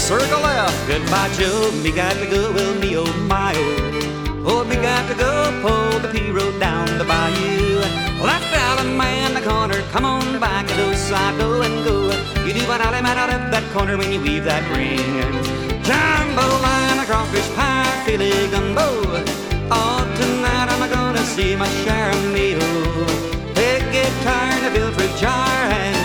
circle left. Goodbye, Joe, me got to go, well, me oh my oh. Oh, me got to go, pull the P road down the bayou. Left out a man in the corner, come on back, do side, go and go. You do what I'll out of that corner when you weave that ring. Jumbo line, a crawfish pie, filet gumbo. Oh, tonight I'm gonna see my share of meal. Big guitar in a Bilfred jar and